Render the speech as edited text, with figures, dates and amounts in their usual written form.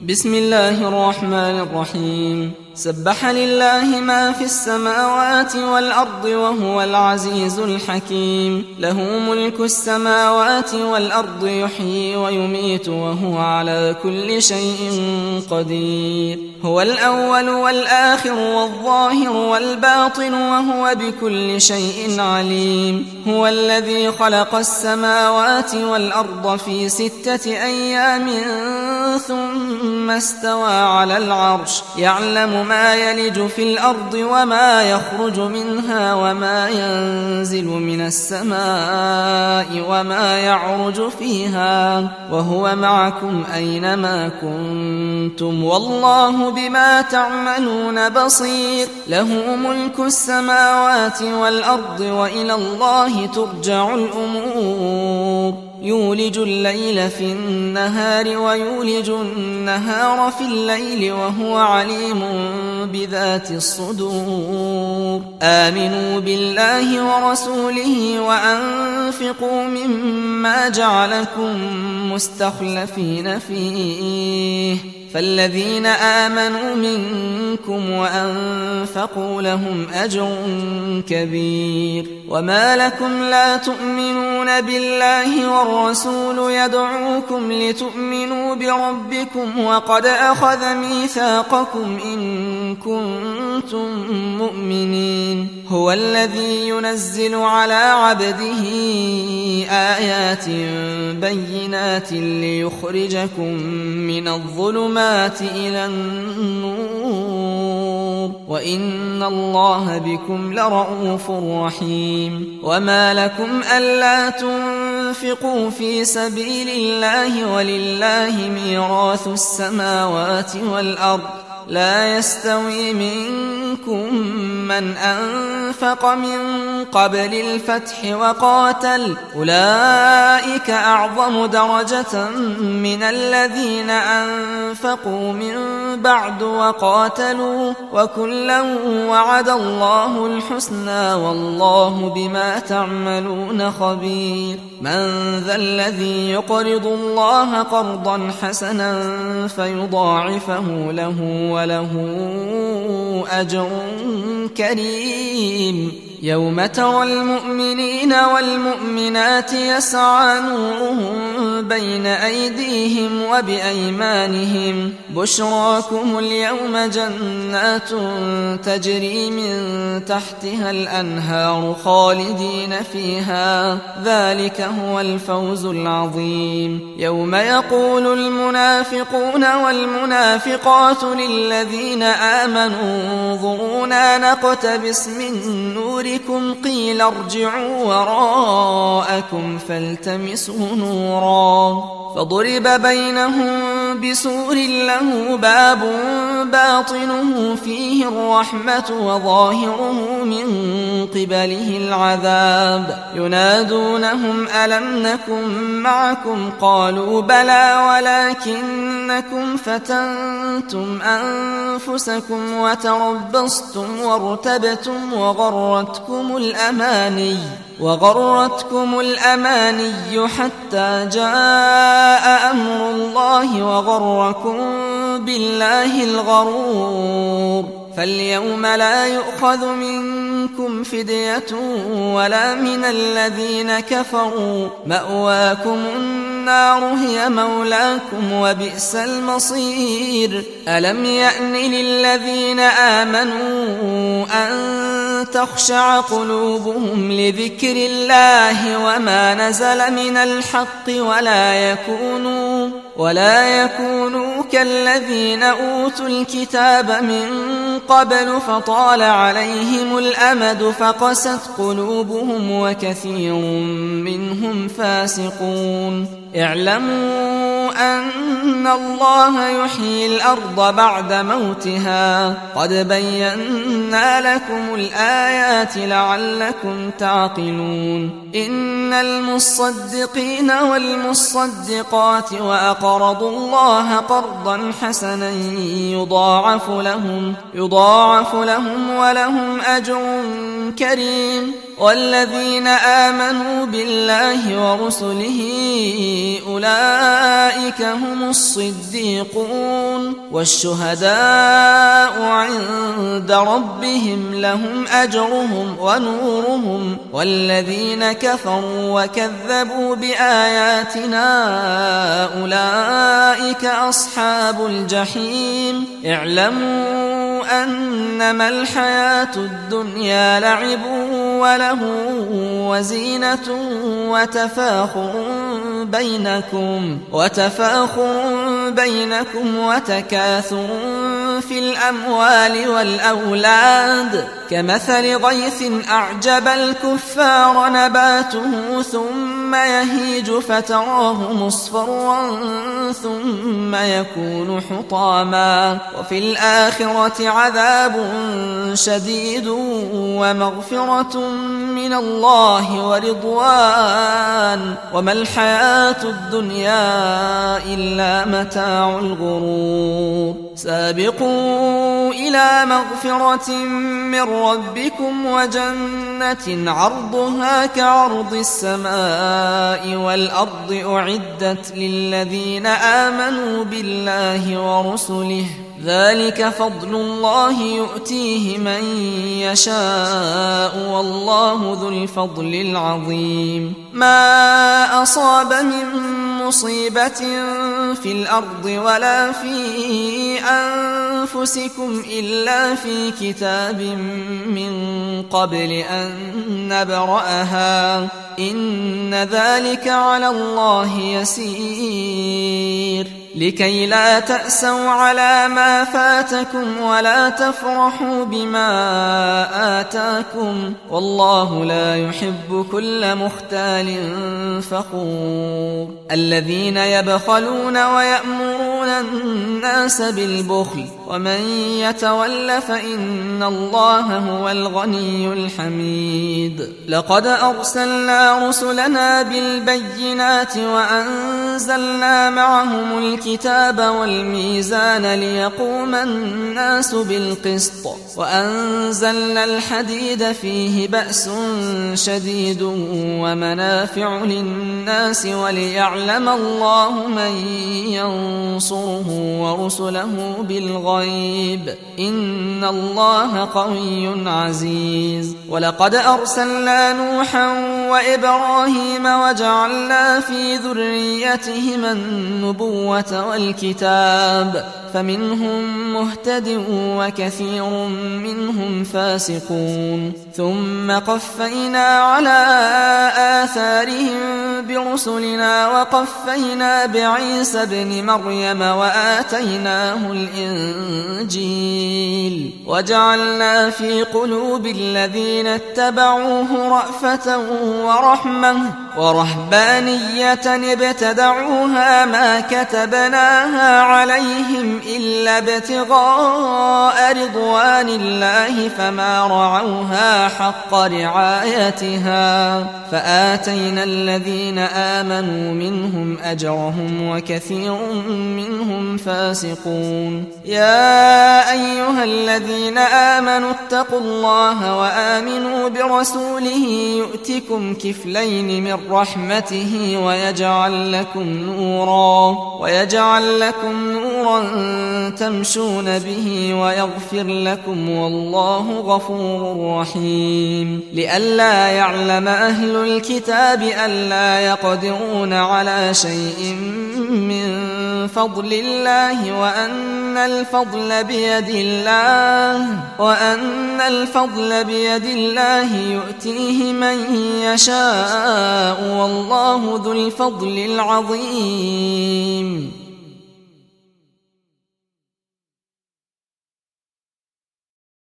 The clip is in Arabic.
بسم الله الرحمن الرحيم. سبح لله ما في السماوات والأرض وهو العزيز الحكيم. له ملك السماوات والأرض يحيي ويميت وهو على كل شيء قدير. هو الأول والآخر والظاهر والباطن وهو بكل شيء عليم. هو الذي خلق السماوات والأرض في 6 أيام ثم استوى على العرش يعلم ما يلج في الأرض وما يخرج منها وما ينزل من السماء وما يعرج فيها وهو معكم أينما كنتم والله بما تعملون بصير. له ملك السماوات والأرض وإلى الله ترجع الأمور. يولج الليل في النهار ويولج النهار في الليل وهو عليم بذات الصدور. آمنوا بالله ورسوله وأنفقوا مما جعلكم مستخلفين فيه فالذين آمنوا منكم وأنفقوا لهم أجر كبير. وما لكم لا تؤمنون بالله والرسول يدعوكم لتؤمنوا بربكم وقد أخذ ميثاقكم إن كنتم مؤمنين. هو الذي ينزل على عبده آيات بينات ليخرجكم من الظلمات إلى النور وإن الله بكم لرؤوف رحيم. وما لكم ألا تنفقوا في سبيل الله ولله ميراث السماوات والأرض لا يستوي منكم من أنفق من قبل الفتح وقاتل أولئك أعظم درجة من الذين أنفقوا من بعد وقاتلوا وكلا وعد الله الحسنى والله بما تعملون خبير. من ذا الذي يقرض الله قرضا حسنا فيضاعفه له وله أجر كريم. يوم ترى المؤمنين والمؤمنات يسعى نورهم بين أيديهم وبأيمانهم بشراكم اليوم جنات تجري من تحتها الأنهار خالدين فيها ذلك هو الفوز العظيم. يوم يقول المنافقون والمنافقات للذين آمنوا انظرونا نقتبس من نوركم قيل ارجعوا وراءكم فالتمسوا نورا فضرب بينهم بسور له باب باطنه فيه الرحمة وظاهره من قبله العذاب ينادونهم ألم نكن معكم قالوا بلى ولكنكم فتنتم أنفسكم وتربصتم وارتبتم وغرتكم الأماني حتى جاء أمر الله وغركم بالله الغرور. فاليوم لا يؤخذ منكم فدية ولا من الذين كفروا مأواكم النار هي مولاكم وبئس المصير. ألم يأن للذين آمنوا أن تخشع قلوبهم لذكر الله وما نزل من الحق ولا يكونوا كالذين أوتوا الكتاب من قبل فطال عليهم الأمد فقست قلوبهم وكثير منهم فاسقون. اعلموا أن الله يحيي الأرض بعد موتها قد بينا لكم الآيات لعلكم تعقلون. إن المصدقين والمصدقات وأقرضوا الله قرضا حسنا يضاعف لهم ولهم أجر كريم. والذين آمنوا بالله ورسله أولئك هم الصديقون والشهداء عند ربهم لهم أجرهم ونورهم. والذين كفروا وكذبوا بآياتنا أولئك أصحاب الجحيم. اعلموا أنما الحياة الدنيا لعب وله وزينة وتفاخر بينكم وتكاثر في الأموال والأولاد كمثل غيث أعجب الكفار نباته ثم يهيج فتراه مصفرا ثم يكون حطاما وفي الآخرة عذاب شديد ومغفرة من الله ورضوان وما الحياة الدنيا إلا متاع الغرور. سابقوا إلى مغفرة من ربكم وجنة عرضها كعرض السماء والأرض أعدت للذين آمنوا بالله ورسله ذلك فضل الله يؤتيه من يشاء والله ذو الفضل العظيم. ما أصاب من مصيبة في الأرض ولا في أنفسكم إلا في كتاب من قبل أن نبرأها إن ذلك على الله يسير. لكي لا تأسوا على ما فاتكم ولا تفرحوا بما آتاكم والله لا يحب كل مختال فخور. الذين يبخلون ويأمرون الناس بالبخل ومن يتول فإن الله هو الغني الحميد. لقد أرسلنا رسلنا بالبينات وأنزلنا معهم الكتاب والميزان ليقوم الناس بالقسط وأنزلنا الحديد فيه بأس شديد ومنافع للناس وليعلم الله من ينصره ورسله بالغيب إن الله قوي عزيز. ولقد أرسلنا نوحا وإبراهيم وجعلنا في ذريتهما النبوة والكتاب فمنهم مهتد وكثير منهم فاسقون. ثم قفينا على آثارهم برسلنا وقفينا بعيسى ابن مريم وآتيناه الإنجيل وجعلنا في قلوب الذين اتبعوه رأفة ورحمة ورهبانية ابتدعوها ما كتبناها عليهم إلا ابتغاء رضوان الله فما رعوها حق رعايتها فآتينا الذين آمنوا منهم أجرهم وكثير منهم فاسقون. يا أيها الذين آمنوا اتقوا الله وآمنوا برسوله يؤتكم كفلين من رحمته ويجعل لكم نورا تمشون به ويغفر لكم والله غفور رحيم. لئلا يعلم أهل الكتاب ألا يقدرون على شيء من فضل الله وأن الفضل بيد الله يؤتيه من يشاء والله ذو الفضل العظيم.